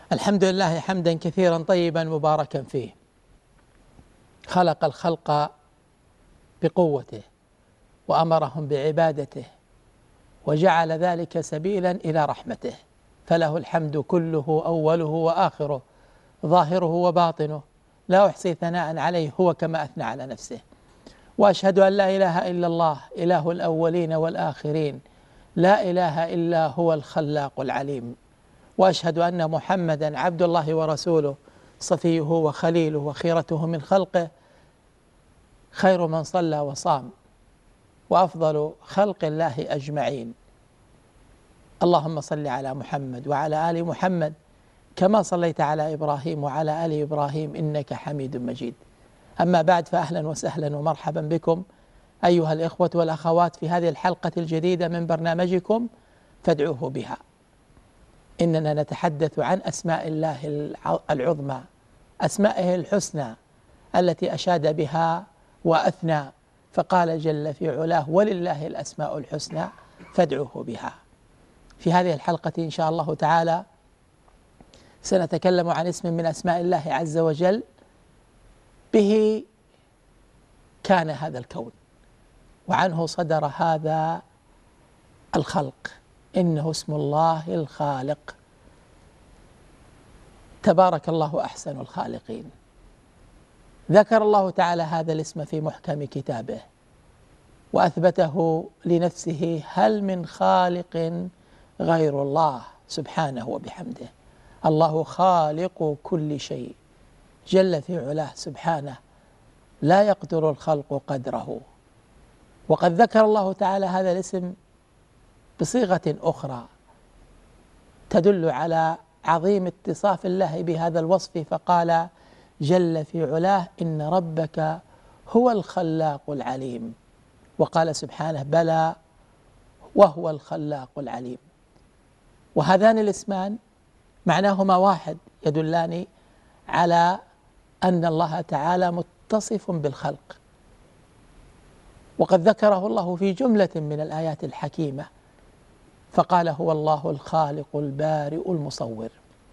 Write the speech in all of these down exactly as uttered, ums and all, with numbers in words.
الحمد لله حمدا كثيرا طيبا مباركا فيه. خلق الخلق بقوته وأمرهم بعبادته وجعل ذلك سبيلا إلى رحمته، فله الحمد كله أوله وآخره ظاهره وباطنه، لا أحصي ثناء عليه هو كما أثنى على نفسه. وأشهد أن لا إله إلا الله إله الأولين والآخرين، لا إله إلا هو الخلاق العليم. وأشهد أن محمدا عبد الله ورسوله صفيه وخليله وخيرته من خلقه، خير من صلى وصام وأفضل خلق الله أجمعين. اللهم صل على محمد وعلى آل محمد كما صليت على إبراهيم وعلى آل إبراهيم إنك حميد مجيد. أما بعد، فأهلا وسهلا ومرحبا بكم أيها الإخوة والأخوات في هذه الحلقة الجديدة من برنامجكم فادعوه بها. إننا نتحدث عن أسماء الله العظمى، أسمائه الحسنى التي أشاد بها وأثنى، فقال جل في علاه: ولله الأسماء الحسنى فادعوه بها. في هذه الحلقة إن شاء الله تعالى سنتكلم عن اسم من أسماء الله عز وجل به كان هذا الكون وعنه صدر هذا الخلق. إنه اسم الله الخالق، تبارك الله أحسن الخالقين. ذكر الله تعالى هذا الاسم في محكم كتابه وأثبته لنفسه: هل من خالق غير الله سبحانه وبحمده. الله خالق كل شيء جل في علاه سبحانه، لا يقدر الخلق قدره. وقد ذكر الله تعالى هذا الاسم بصيغة أخرى تدل على عظيم اتصاف الله بهذا الوصف، فقال جل في علاه: إن ربك هو الخلاق العليم. وقال سبحانه: بلى وهو الخلاق العليم. وهذان الاسمان معناهما واحد، يدلان على أن الله تعالى متصف بالخلق. وقد ذكره الله في جملة من الآيات الحكيمة، فقال: هو الله الخالق البارئ المصور.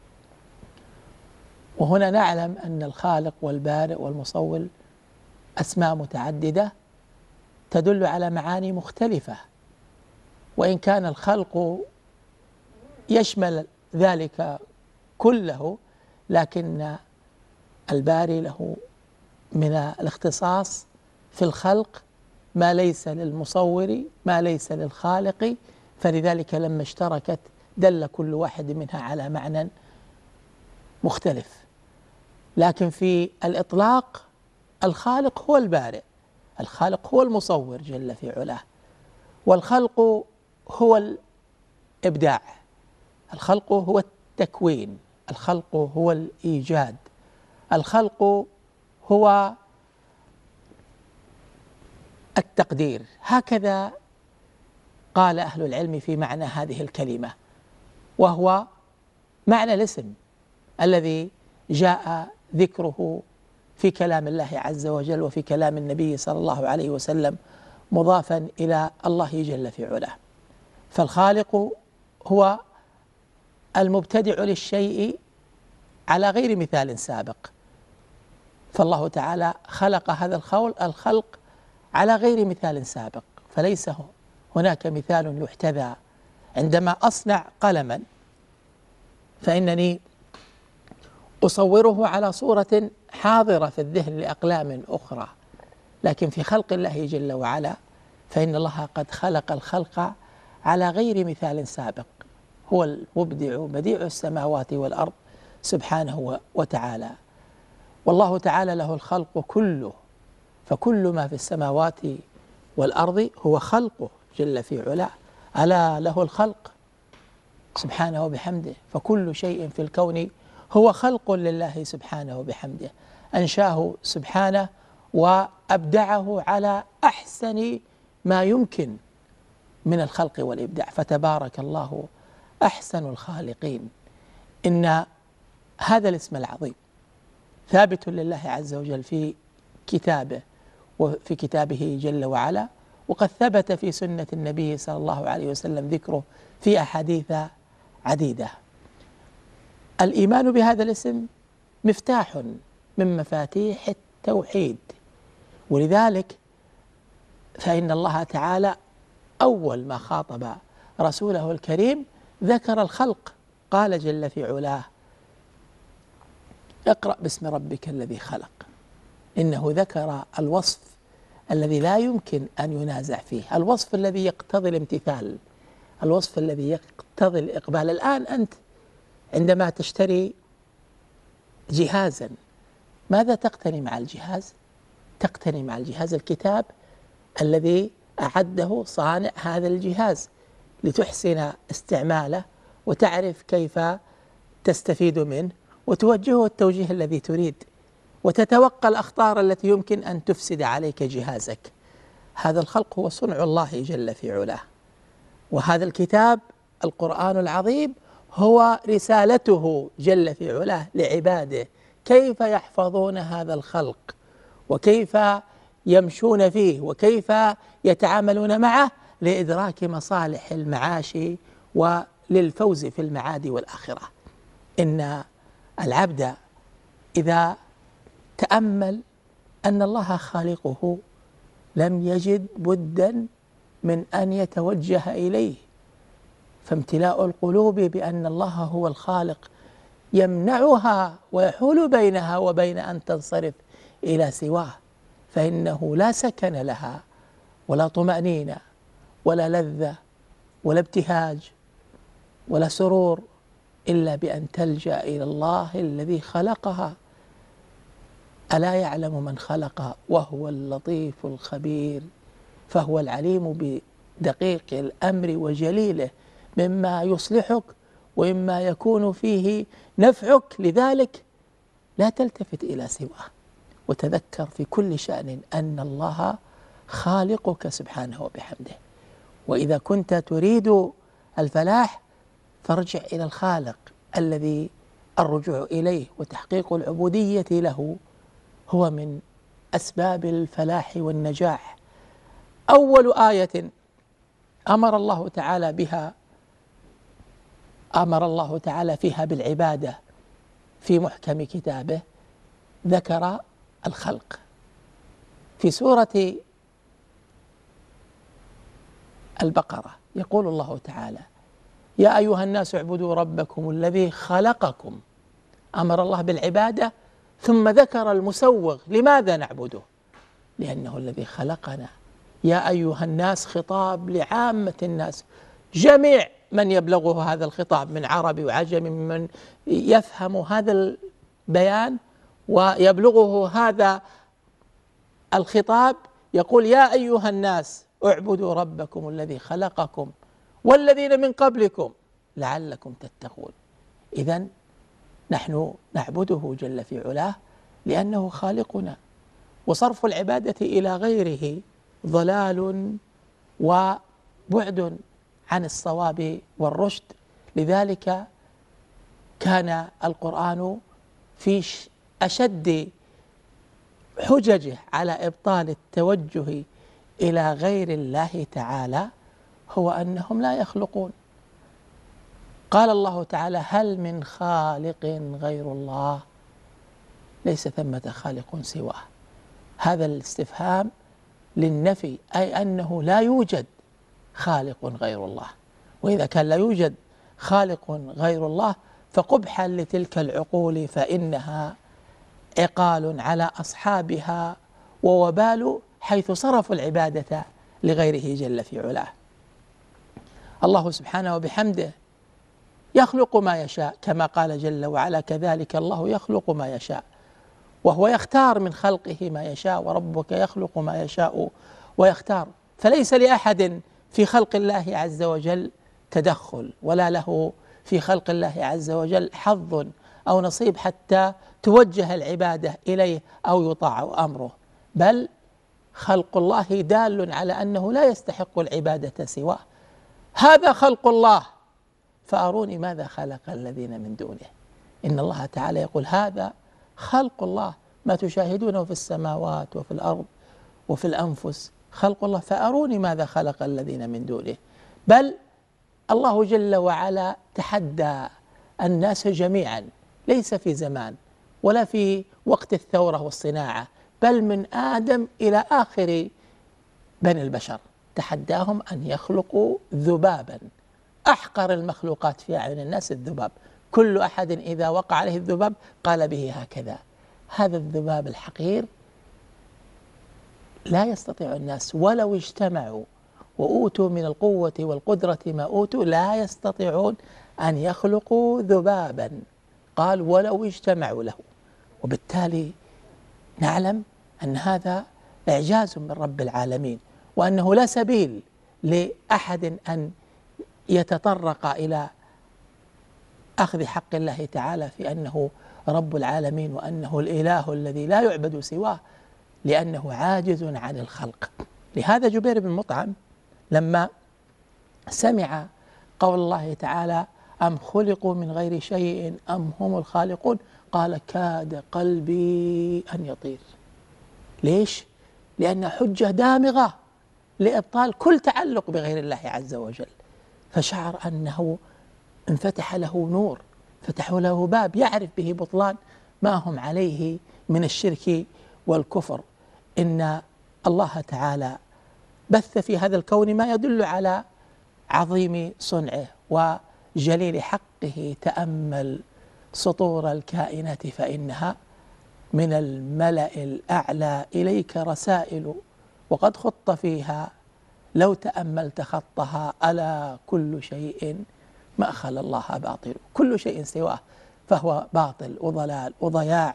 وهنا نعلم أن الخالق والبارئ والمصور أسماء متعددة تدل على معاني مختلفة، وإن كان الخلق يشمل ذلك كله، لكن الباري له من الاختصاص في الخلق ما ليس للمصور، ما ليس للخالق، فلذلك لما اشتركت دل كل واحد منها على معنى مختلف. لكن في الإطلاق الخالق هو البارئ، الخالق هو المصور جل في علاه، والخلق هو الإبداع، الخلق هو التكوين، الخلق هو الإيجاد، الخلق هو التقدير. هكذا قال أهل العلم في معنى هذه الكلمة، وهو معنى الاسم الذي جاء ذكره في كلام الله عز وجل وفي كلام النبي صلى الله عليه وسلم مضافا إلى الله جل في علاه. فالخالق هو المبتدع للشيء على غير مثال سابق، فالله تعالى خلق هذا الخلق على غير مثال سابق، فليس هناك مثال يحتذى. عندما أصنع قلما فإنني أصوره على صورة حاضرة في الذهن لأقلام أخرى، لكن في خلق الله جل وعلا فإن الله قد خلق الخلق على غير مثال سابق. هو المبدع بديع السماوات والأرض سبحانه وتعالى، والله تعالى له الخلق كله، فكل ما في السماوات والأرض هو خلقه جل في علاه. ألا له الخلق سبحانه وبحمده، فكل شيء في الكون هو خلق لله سبحانه وبحمده، أنشاه سبحانه وأبدعه على أحسن ما يمكن من الخلق والإبداع، فتبارك الله أحسن الخالقين. إن هذا الاسم العظيم ثابت لله عز وجل في كتابه وفي كتابه جل وعلا، وقد ثبت في سنة النبي صلى الله عليه وسلم ذكره في أحاديث عديدة. الإيمان بهذا الاسم مفتاح من مفاتيح التوحيد، ولذلك فإن الله تعالى أول ما خاطب رسوله الكريم ذكر الخلق، قال جل في علاه: اقرأ باسم ربك الذي خلق. إنه ذكر الوصف الذي لا يمكن أن ينازع فيه، الوصف الذي يقتضي الامتثال، الوصف الذي يقتضي الإقبال. الآن أنت عندما تشتري جهازا ماذا تقتني مع الجهاز؟ تقتني مع الجهاز الكتاب الذي أعده صانع هذا الجهاز لتحسن استعماله وتعرف كيف تستفيد منه وتوجهه التوجيه الذي تريد، وتتوقع الأخطار التي يمكن أن تفسد عليك جهازك. هذا الخلق هو صنع الله جل في علاه، وهذا الكتاب القرآن العظيم هو رسالته جل في علاه لعباده، كيف يحفظون هذا الخلق وكيف يمشون فيه وكيف يتعاملون معه لإدراك مصالح المعاش وللفوز في المعاد والآخرة. إن العبد إذا تأمل أن الله خالقه لم يجد بدا من أن يتوجه إليه، فامتلاء القلوب بأن الله هو الخالق يمنعها ويحول بينها وبين أن تنصرف إلى سواه، فإنه لا سكن لها ولا طمأنينة ولا لذة ولا ابتهاج ولا سرور إلا بأن تلجأ إلى الله الذي خلقها. ألا يعلم من خلق وهو اللطيف الخبير، فهو العليم بدقيق الأمر وجليله مما يصلحك ومما يكون فيه نفعك. لذلك لا تلتفت إلى سواه، وتذكر في كل شأن أن الله خالقك سبحانه وبحمده. وإذا كنت تريد الفلاح فارجع إلى الخالق الذي الرجوع إليه وتحقيق العبودية له هو من أسباب الفلاح والنجاح. أول آية أمر الله تعالى بها أمر الله تعالى فيها بالعبادة في محكم كتابه ذكر الخلق. في سورة البقرة يقول الله تعالى: يا أيها الناس اعبدوا ربكم الذي خلقكم. أمر الله بالعبادة ثم ذكر المسوغ، لماذا نعبده؟ لأنه الذي خلقنا. يا أيها الناس خطاب لعامة الناس، جميع من يبلغه هذا الخطاب من عربي وعجم، من يفهم هذا البيان ويبلغه هذا الخطاب يقول: يا أيها الناس اعبدوا ربكم الذي خلقكم والذين من قبلكم لعلكم تتقون. إذن نحن نعبده جل في علاه لأنه خالقنا، وصرف العبادة إلى غيره ضلال وبعد عن الصواب والرشد. لذلك كان القرآن في أشد حججه على إبطال التوجه إلى غير الله تعالى هو أنهم لا يخلقون. قال الله تعالى: هل من خالق غير الله؟ ليس ثمة خالق سواه. هذا الاستفهام للنفي، أي أنه لا يوجد خالق غير الله. وإذا كان لا يوجد خالق غير الله فقبحا لتلك العقول، فإنها عقال على أصحابها ووبال حيث صرفوا العبادة لغيره جل في علاه. الله سبحانه وبحمده يخلق ما يشاء كما قال جل وعلا: كذلك الله يخلق ما يشاء، وهو يختار من خلقه ما يشاء، وربك يخلق ما يشاء ويختار. فليس لأحد في خلق الله عز وجل تدخل، ولا له في خلق الله عز وجل حظ أو نصيب حتى توجه العبادة إليه أو يطاع أمره، بل خلق الله دال على أنه لا يستحق العبادة سواه. هذا خلق الله فأروني ماذا خلق الذين من دونه. إن الله تعالى يقول: هذا خلق الله، ما تشاهدونه في السماوات وفي الأرض وفي الأنفس خلق الله، فأروني ماذا خلق الذين من دونه. بل الله جل وعلا تحدى الناس جميعا، ليس في زمان ولا في وقت الثورة والصناعة، بل من آدم إلى آخر بني البشر، تحداهم أن يخلقوا ذبابا، أحقر المخلوقات في أعين الناس الذباب. كل أحد إذا وقع عليه الذباب قال به هكذا. هذا الذباب الحقير لا يستطيع الناس ولو اجتمعوا وأوتوا من القوة والقدرة ما أوتوا، لا يستطيعون أن يخلقوا ذبابا، قال ولو اجتمعوا له. وبالتالي نعلم أن هذا إعجاز من رب العالمين، وأنه لا سبيل لأحد أن يتطرق إلى أخذ حق الله تعالى في أنه رب العالمين وأنه الإله الذي لا يعبد سواه، لأنه عاجز عن الخلق. لهذا جبير بن مطعم لما سمع قول الله تعالى أم خلقوا من غير شيء أم هم الخالقون، قال كاد قلبي أن يطير. ليش؟ لأن حجة دامغة لإبطال كل تعلق بغير الله عز وجل، فشعر أنه انفتح له نور، فتحوا له باب يعرف به بطلان ما هم عليه من الشرك والكفر. إن الله تعالى بث في هذا الكون ما يدل على عظيم صنعه وجليل حقه. تأمل سطور الكائنات فإنها من الملأ الأعلى إليك رسائل، وقد خط فيها لو تأملت خطها ألا كل شيء ما خلا الله باطل، كل شيء سواه فهو باطل وضلال وضياع.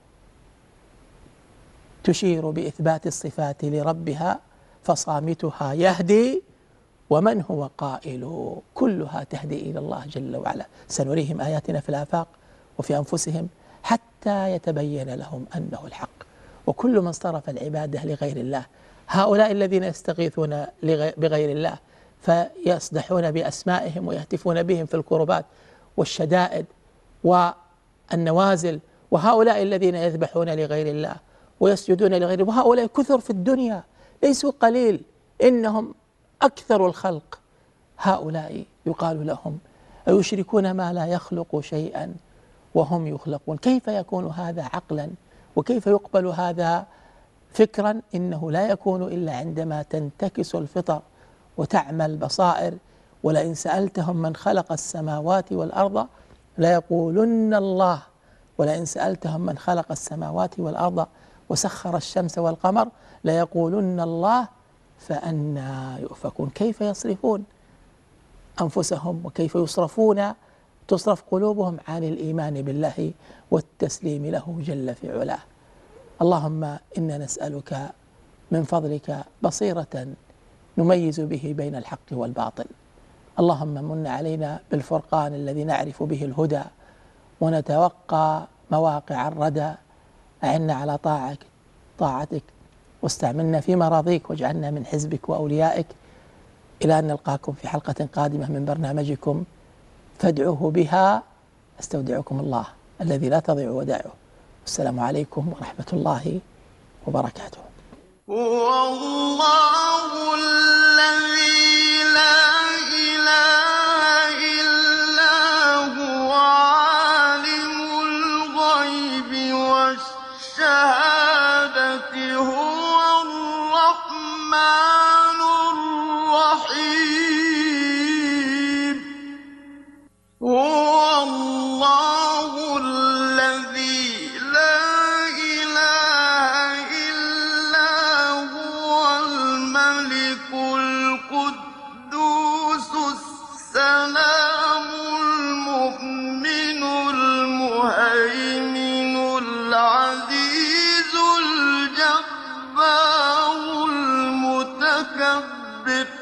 تشير بإثبات الصفات لربها فصامتها يهدي ومن هو قائل، كلها تهدي إلى الله جل وعلا. سنريهم آياتنا في الآفاق وفي أنفسهم حتى يتبين لهم أنه الحق. وكل من صرف العبادة لغير الله، هؤلاء الذين يستغيثون بغير الله فيصدحون بأسمائهم ويهتفون بهم في الكربات والشدائد والنوازل، وهؤلاء الذين يذبحون لغير الله ويسجدون لغيره، وهؤلاء كثر في الدنيا ليسوا قليل، إنهم أكثر الخلق. هؤلاء يقال لهم أيشركون ما لا يخلق شيئا وهم يخلقون. كيف يكون هذا عقلا؟ وكيف يقبل هذا فكرا؟ إنه لا يكون إلا عندما تنتكس الفطر وتعمى البصائر. ولئن سألتهم من خلق السماوات والأرض ليقولن الله، ولئن سألتهم من خلق السماوات والأرض وسخر الشمس والقمر ليقولن الله فأنى يؤفكون. كيف يصرفون أنفسهم وكيف يصرفون تصرف قلوبهم عن الإيمان بالله والتسليم له جل في علاه. اللهم إنا نسألك من فضلك بصيرة نميز به بين الحق والباطل. اللهم من علينا بالفرقان الذي نعرف به الهدى ونتوقى مواقع الردى. أعنا على طاعتك طاعتك واستعملنا في مراضيك واجعلنا من حزبك وأوليائك، إلى أن نلقاكم في حلقة قادمة من برنامجكم فادعوه بها. أستودعكم الله الذي لا تضيع ودائعه. السلام عليكم ورحمة الله وبركاته. هو الله الذي لا إله إلا هو عالم الغيب والشهادة هو الرحمن الرحيم. هو الله الذي لا إله إلا هو الملك القدوس السلام المؤمن المهيمن العزيز الجبار المتكبر.